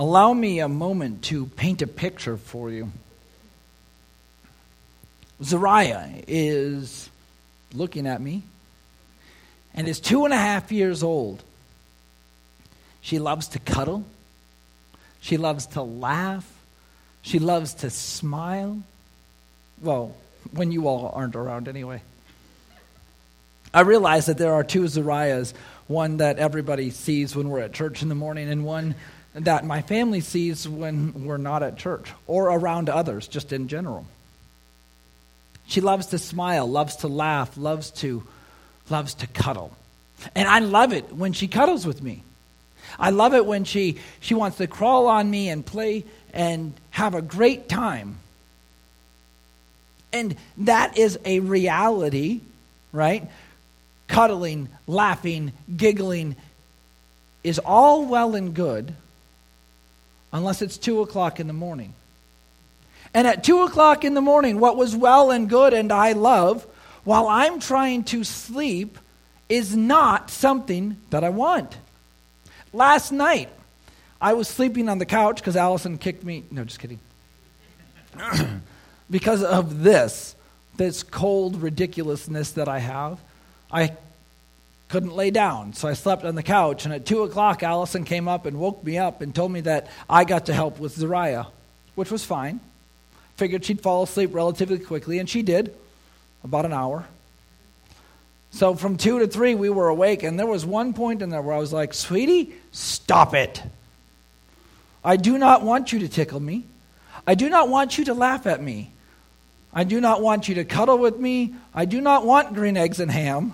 Allow me a moment to paint a picture for you. Zariah is looking at me and is 2.5 years old. She loves to cuddle. She loves to laugh. She loves to smile. Well, when you all aren't around anyway. I realize that there are two Zariahs, one that everybody sees when we're at church in the morning and one that my family sees when we're not at church or around others, just in general. She loves to smile, loves to laugh, loves to cuddle. And I love it when she cuddles with me. I love it when she wants to crawl on me and play and have a great time. And that is a reality, right? Cuddling, laughing, giggling is all well and good unless it's 2 o'clock in the morning. And at 2 o'clock in the morning, what was well and good and I love, while I'm trying to sleep, is not something that I want. Last night, I was sleeping on the couch because Allison kicked me. No, just kidding. Because of this cold ridiculousness that I have, I couldn't lay down. So I slept on the couch, and at 2 o'clock, Allison came up and woke me up and told me that I got to help with Zariah, which was fine. Figured she'd fall asleep relatively quickly, and she did, about an hour. So from 2 to 3, we were awake, and there was one point in there where I was like, "Sweetie, stop it. I do not want you to tickle me. I do not want you to laugh at me. I do not want you to cuddle with me. I do not want green eggs and ham."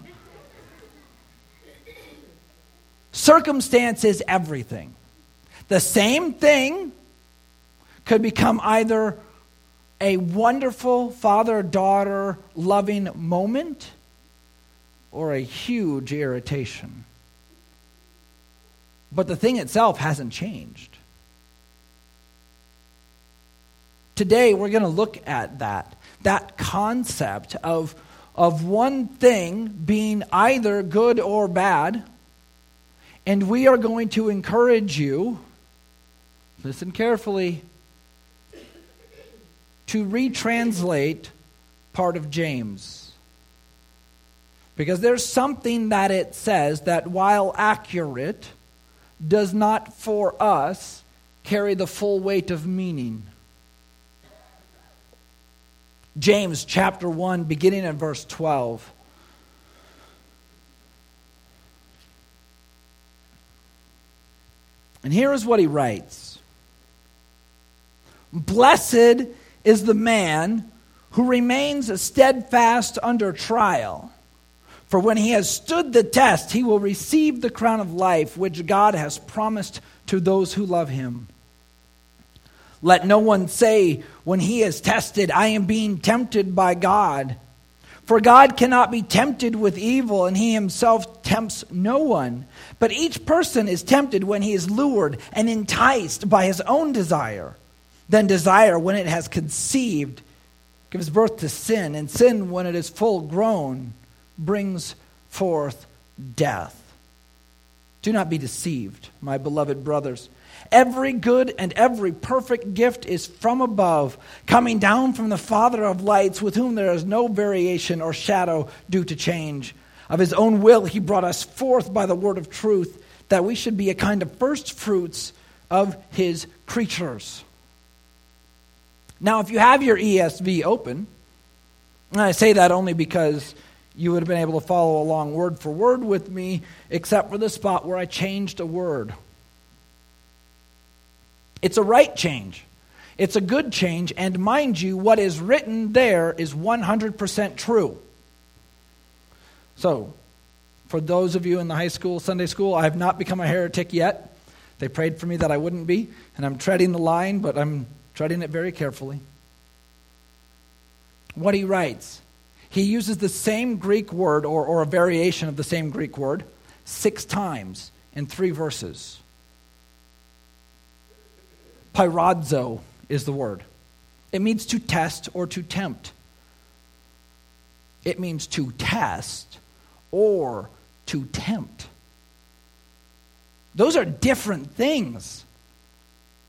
Circumstance is everything. The same thing could become either a wonderful father-daughter loving moment or a huge irritation. But the thing itself hasn't changed. Today we're going to look at that concept of one thing being either good or bad, and we are going to encourage you, listen carefully, to retranslate part of James. Because there's something that it says that, while accurate, does not for us carry the full weight of meaning. James chapter 1, beginning at verse 12. And here is what he writes. "Blessed is the man who remains steadfast under trial. For when he has stood the test, he will receive the crown of life which God has promised to those who love him. Let no one say when he is tested, 'I am being tempted by God.' For God cannot be tempted with evil, and he himself tempts no one. But each person is tempted when he is lured and enticed by his own desire. Then desire, when it has conceived, gives birth to sin, and sin, when it is full grown, brings forth death. Do not be deceived, my beloved brothers. Every good and every perfect gift is from above, coming down from the Father of lights, with whom there is no variation or shadow due to change. Of his own will he brought us forth by the word of truth, that we should be a kind of first fruits of his creatures." Now, if you have your ESV open, and I say that only because you would have been able to follow along word for word with me, except for the spot where I changed a word. It's a right change. It's a good change, and mind you, what is written there is 100% true. So, for those of you in the high school, Sunday school, I have not become a heretic yet. They prayed for me that I wouldn't be, and I'm treading the line, but I'm treading it very carefully. What he writes, he uses the same Greek word, or a variation of the same Greek word, 6 times in 3 verses. Pyradzo is the word. It means to test or to tempt. It means to test or to tempt. Those are different things.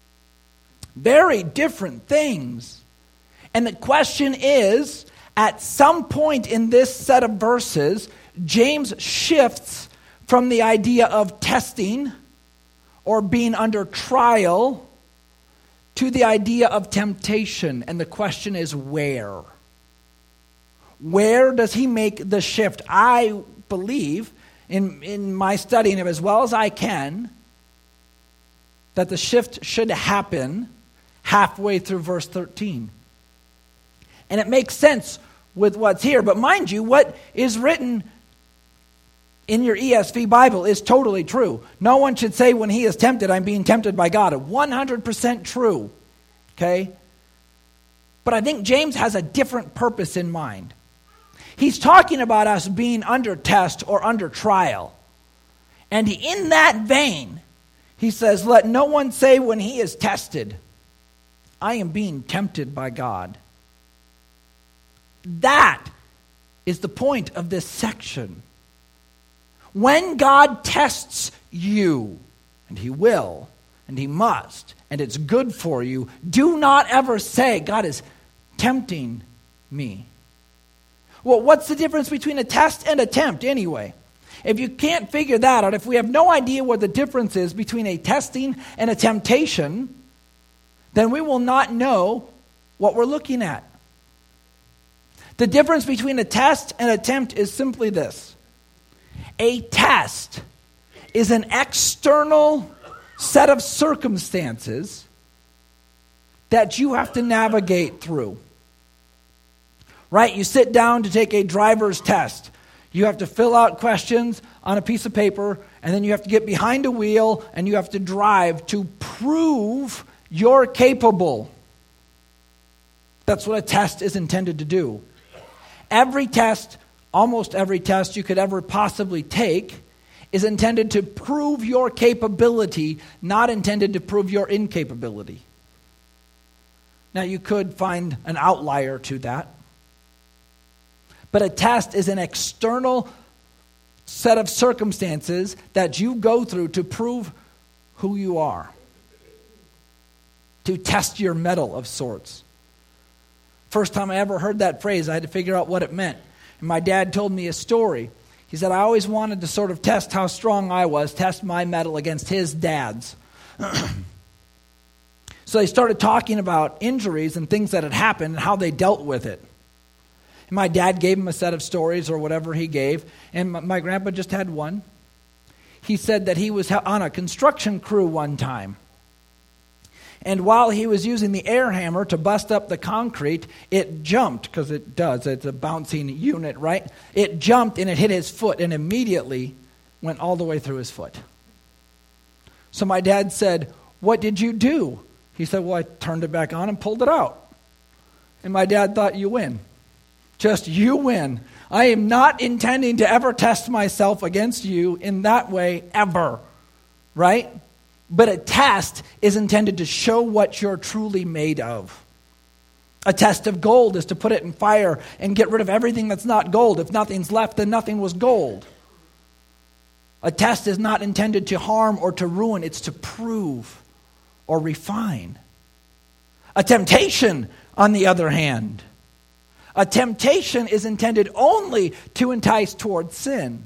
Very different things. And the question is, at some point in this set of verses, James shifts from the idea of testing or being under trial to the idea of temptation. And the question is, where? Where does he make the shift? I believe, in my studying of as well as I can, that the shift should happen halfway through verse 13. And it makes sense with what's here. But mind you, what is written in your ESV Bible is totally true. No one should say when he is tempted, I'm being tempted by God. 100% true. Okay? But I think James has a different purpose in mind. He's talking about us being under test or under trial. And in that vein, he says, let no one say when he is tested, I am being tempted by God. That is the point of this section. When God tests you, and he will, and he must, and it's good for you, do not ever say, God is tempting me. Well, what's the difference between a test and a tempt anyway? If you can't figure that out, if we have no idea what the difference is between a testing and a temptation, then we will not know what we're looking at. The difference between a test and a tempt is simply this. A test is an external set of circumstances that you have to navigate through. Right? You sit down to take a driver's test. You have to fill out questions on a piece of paper, and then you have to get behind a wheel, and you have to drive to prove you're capable. That's what a test is intended to do. Every test, almost every test you could ever possibly take, is intended to prove your capability, not intended to prove your incapability. Now, you could find an outlier to that. But a test is an external set of circumstances that you go through to prove who you are. To test your mettle of sorts. First time I ever heard that phrase, I had to figure out what it meant. And my dad told me a story. He said, I always wanted to sort of test how strong I was, test my mettle against his dad's. So they started talking about injuries and things that had happened and how they dealt with it. And my dad gave him a set of stories or whatever he gave, and my grandpa just had one. He said that he was on a construction crew one time. And while he was using the air hammer to bust up the concrete, it jumped, because it does, it's a bouncing unit, right? It jumped and it hit his foot and immediately went all the way through his foot. So my dad said, what did you do? He said, well, I turned it back on and pulled it out. And my dad thought, you win. Just you win. I am not intending to ever test myself against you in that way ever. Right? But a test is intended to show what you're truly made of. A test of gold is to put it in fire and get rid of everything that's not gold. If nothing's left, then nothing was gold. A test is not intended to harm or to ruin. It's to prove or refine. A temptation, on the other hand, a temptation is intended only to entice towards sin.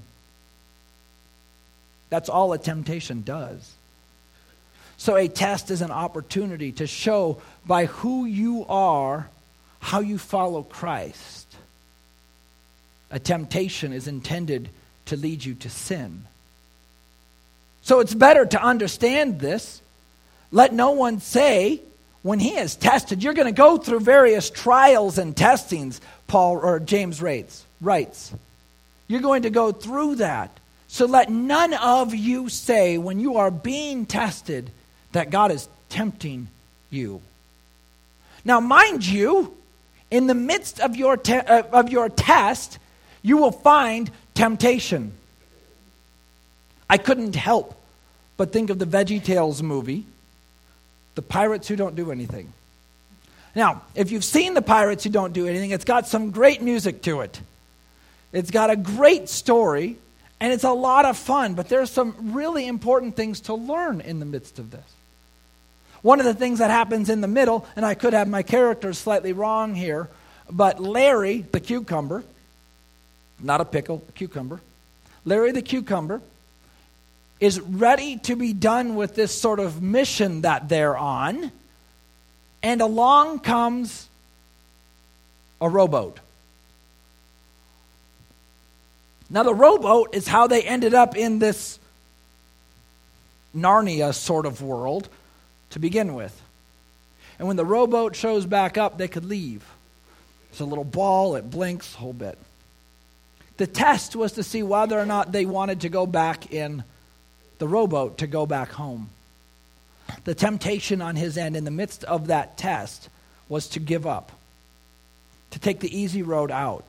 That's all a temptation does. So a test is an opportunity to show by who you are how you follow Christ. A temptation is intended to lead you to sin. So it's better to understand this. Let no one say, when he is tested, you're going to go through various trials and testings, James writes. You're going to go through that. So let none of you say, when you are being tested, that God is tempting you. Now, mind you, in the midst of your test, you will find temptation. I couldn't help but think of the VeggieTales movie, The Pirates Who Don't Do Anything. Now, if you've seen The Pirates Who Don't Do Anything, it's got some great music to it. It's got a great story, and it's a lot of fun, but there's some really important things to learn in the midst of this. One of the things that happens in the middle, and I could have my characters slightly wrong here, but Larry the cucumber, not a pickle, a cucumber, Larry the cucumber is ready to be done with this sort of mission that they're on, and along comes a rowboat. Now, the rowboat is how they ended up in this Narnia sort of world to begin with. And when the rowboat shows back up, they could leave. It's a little ball, it blinks a whole bit. The test was to see whether or not they wanted to go back in the rowboat to go back home. The temptation on his end in the midst of that test was to give up, to take the easy road out.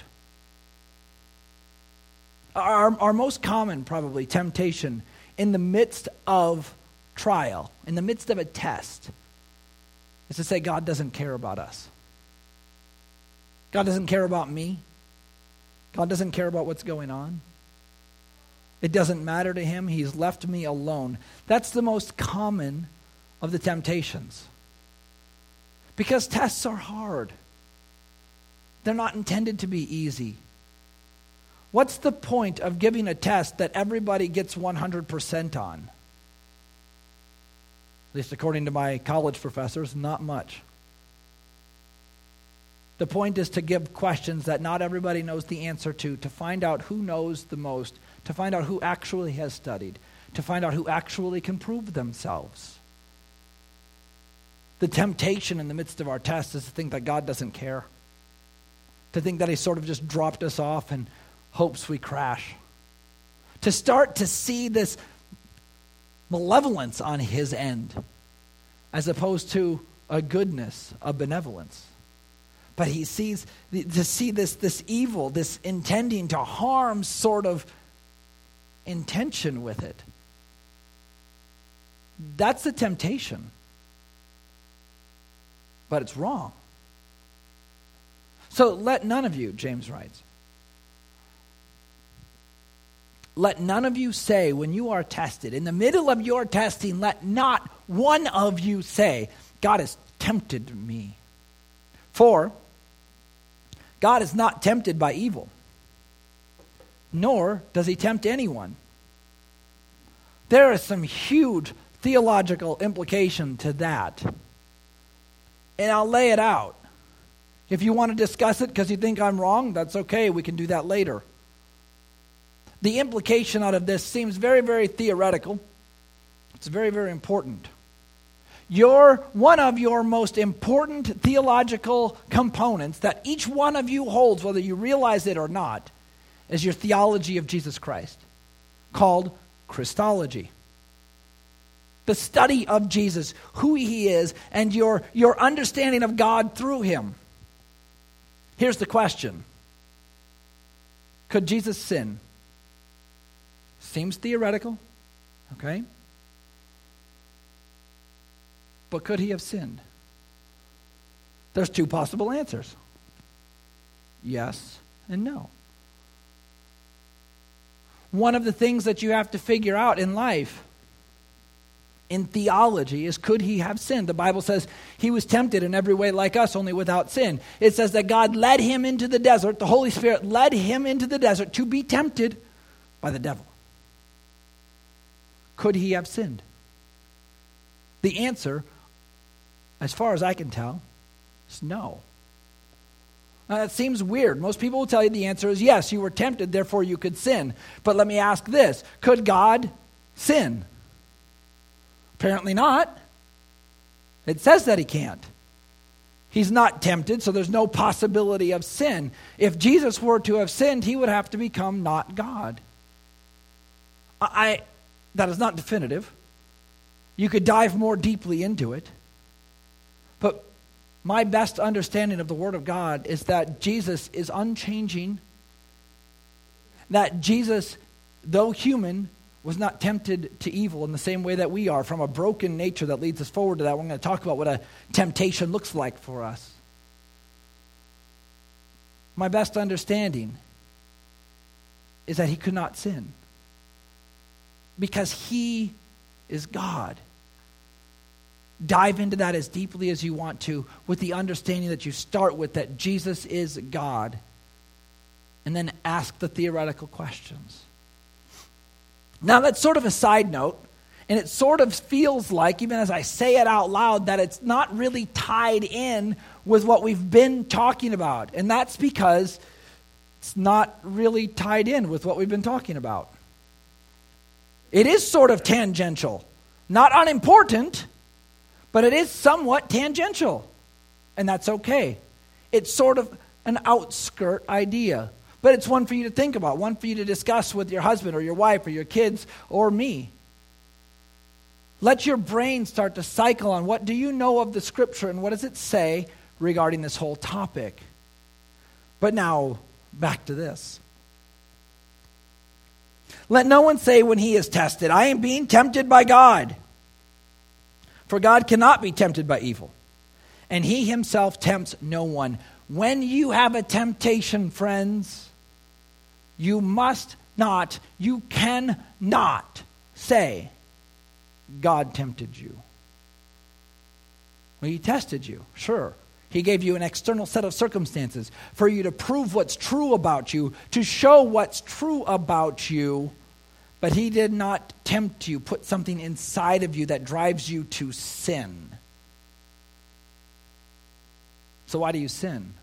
Our most common, probably, temptation in the midst of trial, in the midst of a test, is to say, God doesn't care about us. God doesn't care about me. God doesn't care about what's going on. It doesn't matter to him. He's left me alone. That's the most common of the temptations. Because tests are hard. They're not intended to be easy. What's the point of giving a test that everybody gets 100% on? At least according to my college professors, not much. The point is to give questions that not everybody knows the answer to find out who knows the most, to find out who actually has studied, to find out who actually can prove themselves. The temptation in the midst of our test is to think that God doesn't care, to think that he sort of just dropped us off and hopes we crash, to start to see this malevolence on his end as opposed to a goodness, a benevolence. But he sees, to see this evil, this intending to harm sort of intention with it. That's the temptation. But it's wrong. So let none of you, James writes, let none of you say when you are tested, in the middle of your testing, let not one of you say, God has tempted me. For God is not tempted by evil, nor does he tempt anyone. There is some huge theological implication to that. And I'll lay it out. If you want to discuss it because you think I'm wrong, that's okay. We can do that later. The implication out of this seems very, very theoretical. It's very, very important. One of your most important theological components that each one of you holds, whether you realize it or not, is your theology of Jesus Christ, called Christology. The study of Jesus, who he is, and your understanding of God through him. Here's the question. Could Jesus sin? Seems theoretical, okay? But could he have sinned? There's two possible answers. Yes and no. One of the things that you have to figure out in life, in theology, is could he have sinned? The Bible says he was tempted in every way like us, only without sin. It says that God led him into the desert, the Holy Spirit led him into the desert to be tempted by the devil. Could he have sinned? The answer, as far as I can tell, is no. Now, that seems weird. Most people will tell you the answer is yes, you were tempted, therefore you could sin. But let me ask this. Could God sin? Apparently not. It says that he can't. He's not tempted, so there's no possibility of sin. If Jesus were to have sinned, he would have to become not God. That is not definitive. You could dive more deeply into it. But my best understanding of the Word of God is that Jesus is unchanging. That Jesus, though human, was not tempted to evil in the same way that we are, from a broken nature that leads us forward to that. We're going to talk about what a temptation looks like for us. My best understanding is that he could not sin because he is God. Dive into that as deeply as you want to, with the understanding that you start with that Jesus is God. And then ask the theoretical questions. Now that's sort of a side note, and it sort of feels like, even as I say it out loud, that it's not really tied in with what we've been talking about. And that's because it's not really tied in with what we've been talking about. It is sort of tangential. Not unimportant, but it is somewhat tangential. And that's okay. It's sort of an outskirt idea. But it's one for you to think about, one for you to discuss with your husband or your wife or your kids or me. Let your brain start to cycle on what do you know of the Scripture and what does it say regarding this whole topic. But now, back to this. Let no one say when he is tested, I am being tempted by God. For God cannot be tempted by evil, and he himself tempts no one. When you have a temptation, friends, you must not, you cannot say, God tempted you. Well, he tested you, sure. He gave you an external set of circumstances for you to prove what's true about you, to show what's true about you. But he did not tempt you, put something inside of you that drives you to sin. So why do you sin?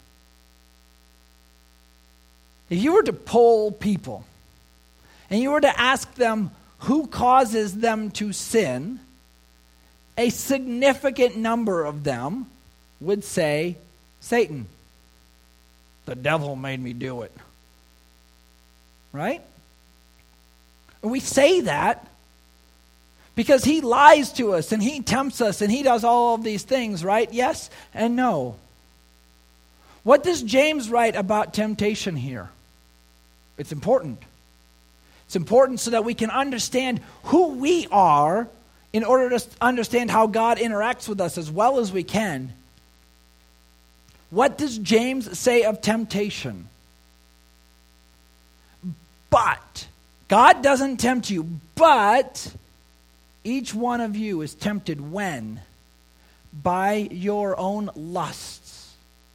If you were to poll people, and you were to ask them who causes them to sin, a significant number of them would say, Satan. The devil made me do it. Right? And we say that because he lies to us and he tempts us and he does all of these things, right? Yes and no. What does James write about temptation here? It's important. It's important so that we can understand who we are in order to understand how God interacts with us as well as we can. What does James say of temptation? But God doesn't tempt you, but each one of you is tempted when? By your own lusts.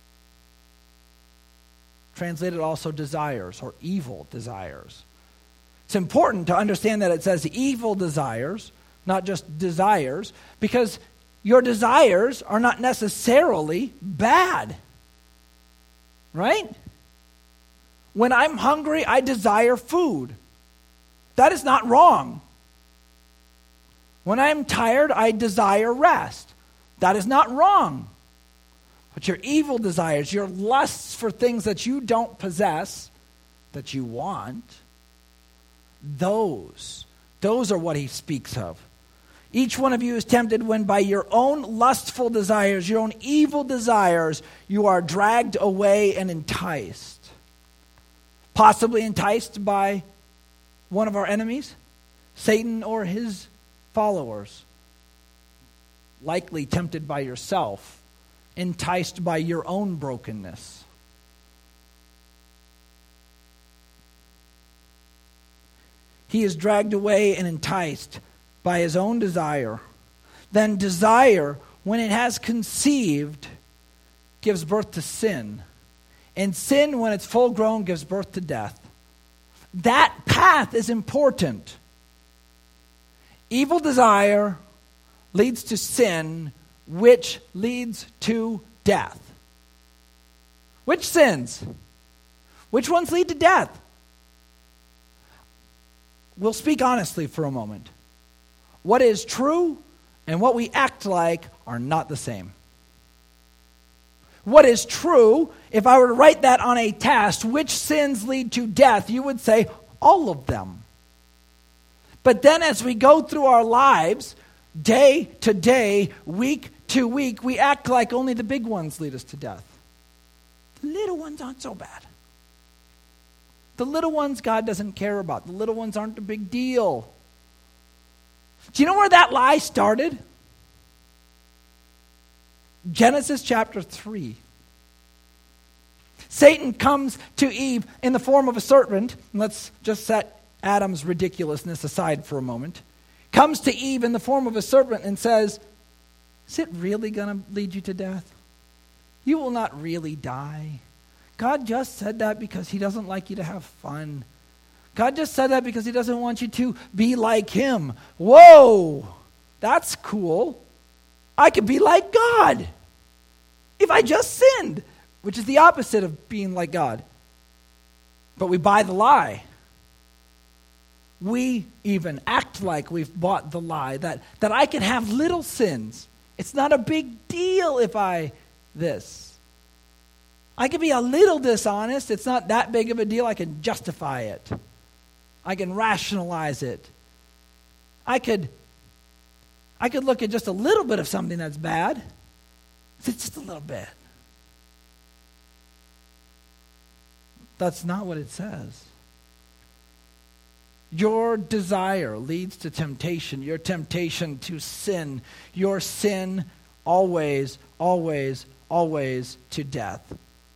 Translated also desires or evil desires. It's important to understand that it says evil desires, not just desires, because your desires are not necessarily bad. Right? When I'm hungry, I desire food. That is not wrong. When I'm tired, I desire rest. That is not wrong. But your evil desires, your lusts for things that you don't possess, that you want, those are what he speaks of. Each one of you is tempted when by your own lustful desires, your own evil desires, you are dragged away and enticed. Possibly enticed by one of our enemies, Satan or his followers. Likely tempted by yourself, enticed by your own brokenness. He is dragged away and enticed by his own desire. Then desire, when it has conceived, gives birth to sin. And sin, when it's full grown, gives birth to death. That path is important. Evil desire leads to sin, which leads to death. Which sins? Which ones lead to death? We'll speak honestly for a moment. What is true and what we act like are not the same. What is true, if I were to write that on a test, which sins lead to death, you would say all of them. But then as we go through our lives, day to day, week to week, we act like only the big ones lead us to death. The little ones aren't so bad. The little ones God doesn't care about. The little ones aren't a big deal. Do you know where that lie started? Genesis chapter 3. Satan comes to Eve in the form of a serpent. Let's just set Adam's ridiculousness aside for a moment. Comes to Eve in the form of a serpent and says, is it really going to lead you to death? You will not really die. God just said that because he doesn't like you to have fun. God just said that because he doesn't want you to be like him. Whoa, that's cool. I could be like God if I just sinned, which is the opposite of being like God. But we buy the lie. We even act like we've bought the lie that I can have little sins. It's not a big deal if I can be a little dishonest. It's not that big of a deal. I can justify it. I can rationalize it. I could look at just a little bit of something that's bad. It's just a little bit. That's not what it says. Your desire leads to temptation. Your temptation to sin. Your sin always, always, always to death.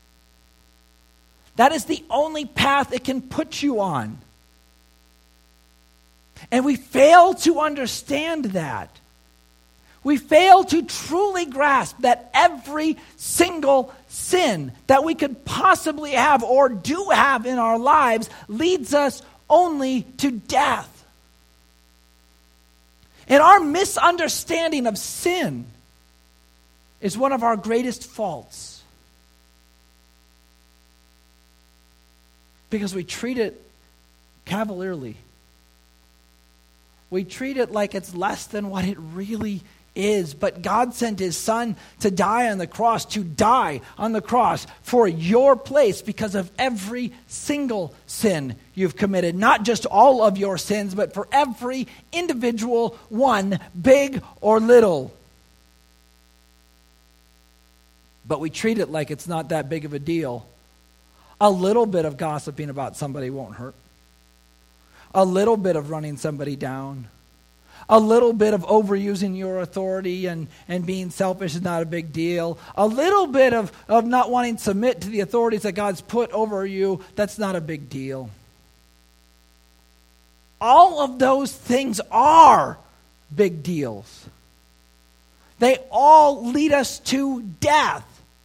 That is the only path it can put you on. And we fail to understand that. We fail to truly grasp that every single sin that we could possibly have or do have in our lives leads us only to death. And our misunderstanding of sin is one of our greatest faults. Because we treat it cavalierly. We treat it like it's less than what it really is. But God sent his son to die on the cross, for your place because of every single sin you've committed. Not just all of your sins, but for every individual one, big or little. But we treat it like it's not that big of a deal. A little bit of gossiping about somebody won't hurt. A little bit of running somebody down. A little bit of overusing your authority and being selfish is not a big deal. A little bit of not wanting to submit to the authorities that God's put over you, that's not a big deal. All of those things are big deals. They all lead us to death.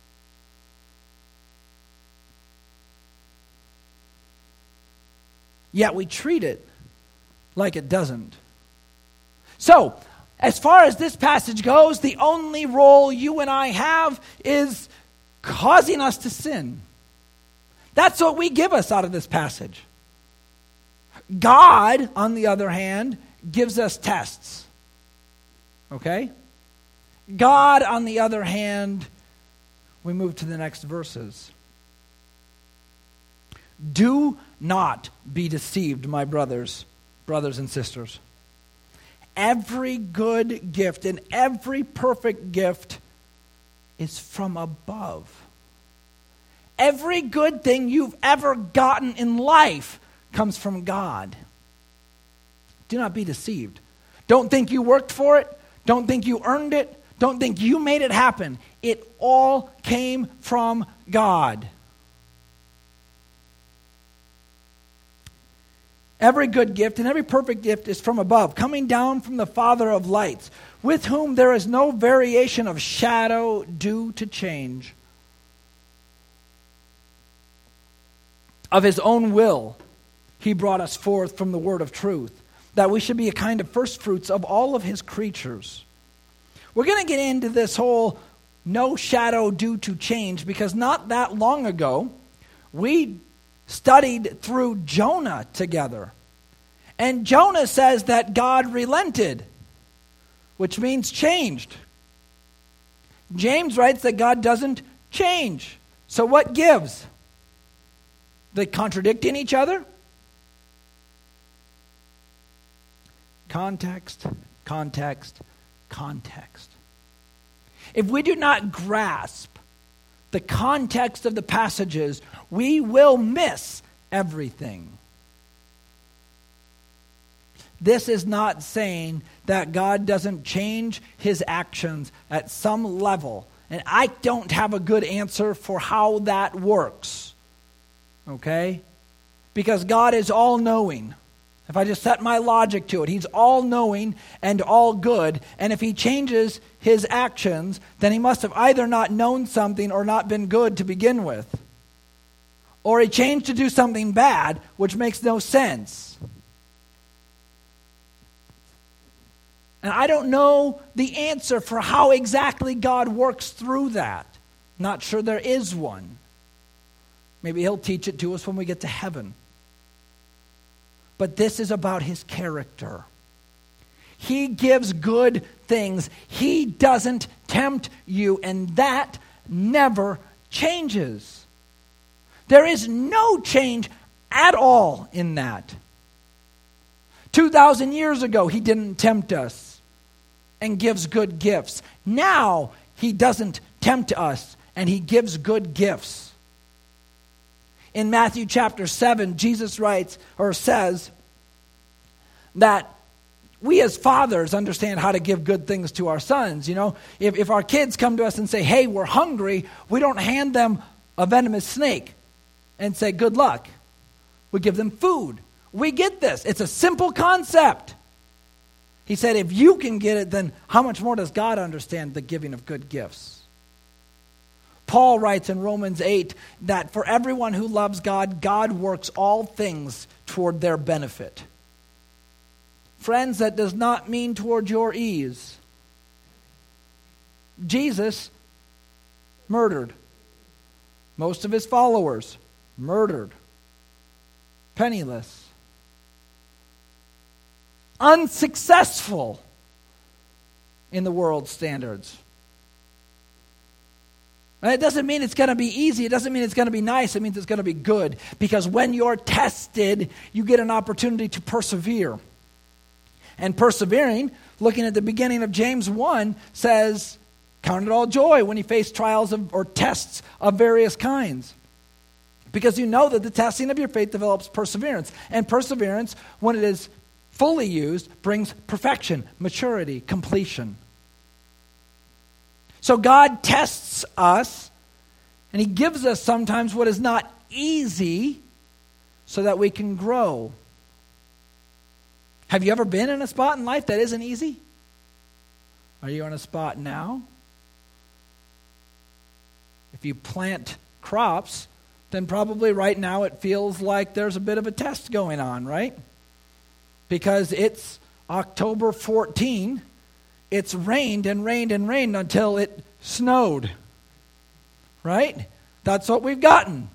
Yet we treat it like it doesn't. So, as far as this passage goes, the only role you and I have is causing us to sin. That's what we give us out of this passage. God, on the other hand, gives us tests. Okay? God, on the other hand, we move to the next verses. Do not be deceived, my brothers and sisters. Every good gift and every perfect gift is from above. Every good thing you've ever gotten in life comes from God. Do not be deceived. Don't think you worked for it. Don't think you earned it. Don't think you made it happen. It all came from God. Every good gift and every perfect gift is from above, coming down from the Father of lights, with whom there is no variation of shadow due to change. Of his own will, he brought us forth from the word of truth, that we should be a kind of first fruits of all of his creatures. We're going to get into this whole no shadow due to change, because not that long ago, we studied through Jonah together. And Jonah says that God relented, which means changed. James writes that God doesn't change. So what gives? They contradicting each other? Context, context, context. If we do not grasp the context of the passages, we will miss everything. This is not saying that God doesn't change his actions at some level. And I don't have a good answer for how that works. Okay? Because God is all-knowing. If I just set my logic to it, he's all-knowing and all-good. And if he changes his actions, then he must have either not known something or not been good to begin with. Or he changed to do something bad, which makes no sense. And I don't know the answer for how exactly God works through that. Not sure there is one. Maybe he'll teach it to us when we get to heaven. But this is about his character. He gives good things. He doesn't tempt you, and that never changes. There is no change at all in that. 2,000 years ago, he didn't tempt us and gives good gifts. Now, he doesn't tempt us and he gives good gifts. In Matthew chapter 7, Jesus writes or says that we as fathers understand how to give good things to our sons. You know, if our kids come to us and say, hey, we're hungry, we don't hand them a venomous snake and say, good luck. We give them food. We get this. It's a simple concept. He said, if you can get it, then how much more does God understand the giving of good gifts? Paul writes in Romans 8 that for everyone who loves God, God works all things toward their benefit. Friends, that does not mean toward your ease. Jesus murdered. Most of his followers murdered. Penniless. Unsuccessful in the world's standards. It doesn't mean it's going to be easy. It doesn't mean it's going to be nice. It means it's going to be good. Because when you're tested, you get an opportunity to persevere. And persevering, looking at the beginning of James 1, says, count it all joy when you face trials or tests of various kinds. Because you know that the testing of your faith develops perseverance. And perseverance, when it is fully used, brings perfection, maturity, completion. So God tests us, and he gives us sometimes what is not easy so that we can grow. Have you ever been in a spot in life that isn't easy? Are you in a spot now? If you plant crops, then probably right now it feels like there's a bit of a test going on, right? Because it's October 14. It's rained and rained and rained until it snowed. Right? That's what we've gotten.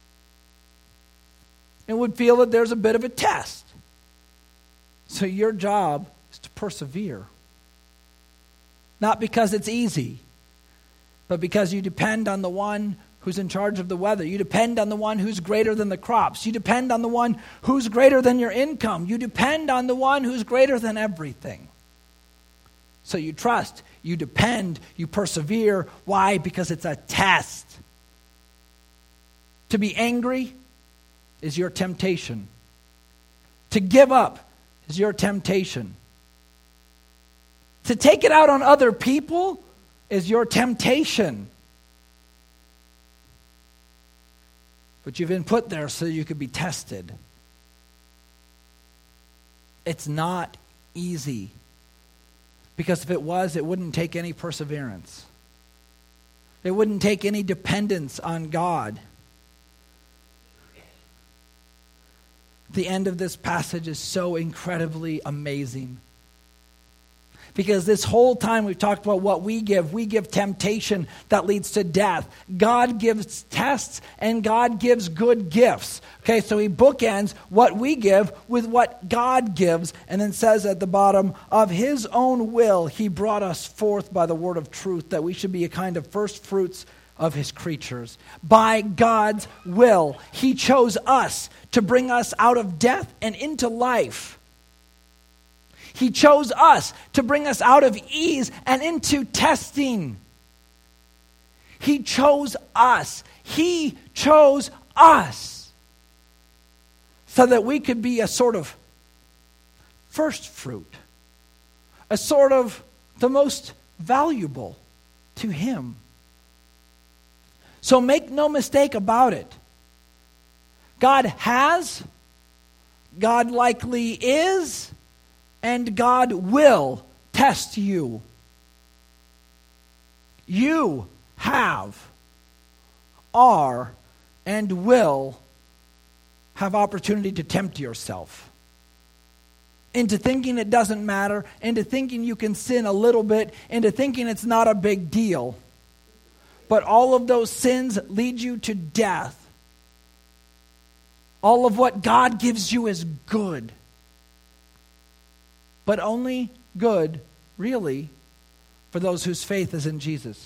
It would feel that there's a bit of a test. So your job is to persevere. Not because it's easy, but because you depend on the one who's in charge of the weather. You depend on the one who's greater than the crops. You depend on the one who's greater than your income. You depend on the one who's greater than everything. So you trust, you depend, you persevere. Why? Because it's a test. To be angry is your temptation. To give up is your temptation. To take it out on other people is your temptation. But you've been put there so you could be tested. It's not easy. Because if it was, it wouldn't take any perseverance. It wouldn't take any dependence on God. The end of this passage is so incredibly amazing. Because this whole time we've talked about what we give temptation that leads to death. God gives tests and God gives good gifts. Okay, so he bookends what we give with what God gives, and then says at the bottom, of his own will he brought us forth by the word of truth, that we should be a kind of first fruits of his creatures. By God's will, he chose us to bring us out of death and into life. He chose us to bring us out of ease and into testing. He chose us. He chose us so that we could be a sort of first fruit, a sort of the most valuable to him. So make no mistake about it. God has God likely is, and God will test you. You have, are, and will have opportunity to tempt yourself into thinking it doesn't matter, into thinking you can sin a little bit, into thinking it's not a big deal. But all of those sins lead you to death. All of what God gives you is good. But only good, really, for those whose faith is in Jesus.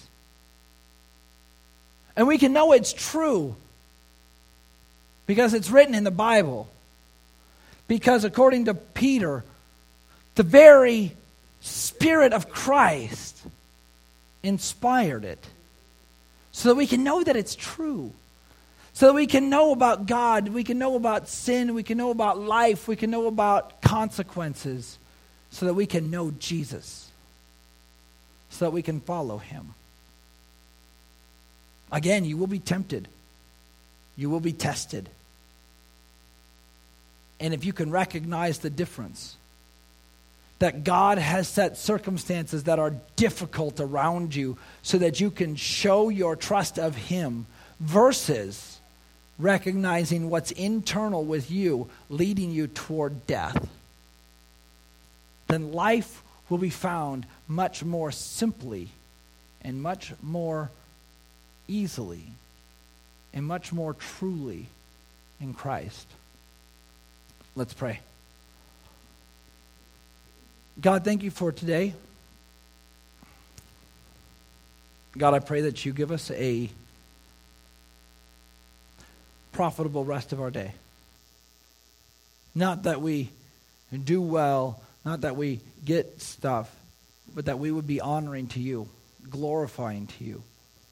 And we can know it's true because it's written in the Bible. Because according to Peter, the very Spirit of Christ inspired it. So that we can know that it's true. So that we can know about God, we can know about sin, we can know about life, we can know about consequences. So that we can know Jesus. So that we can follow him. Again, you will be tempted. You will be tested. And if you can recognize the difference, that God has set circumstances that are difficult around you so that you can show your trust of him versus recognizing what's internal with you leading you toward death, then life will be found much more simply and much more easily and much more truly in Christ. Let's pray. God, thank you for today. God, I pray that you give us a profitable rest of our day. Not that we do well, not that we get stuff, but that we would be honoring to you, glorifying to you.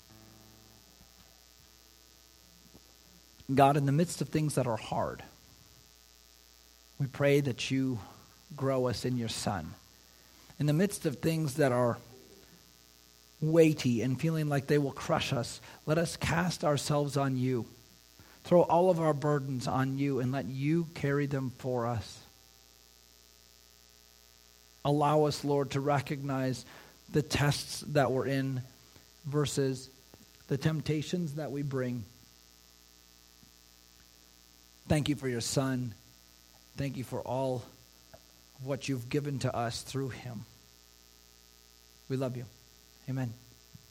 God, in the midst of things that are hard, we pray that you grow us in your Son. In the midst of things that are weighty and feeling like they will crush us, let us cast ourselves on you. Throw all of our burdens on you and let you carry them for us. Allow us, Lord, to recognize the tests that we're in versus the temptations that we bring. Thank you for your Son. Thank you for all of what you've given to us through him. We love you. Amen.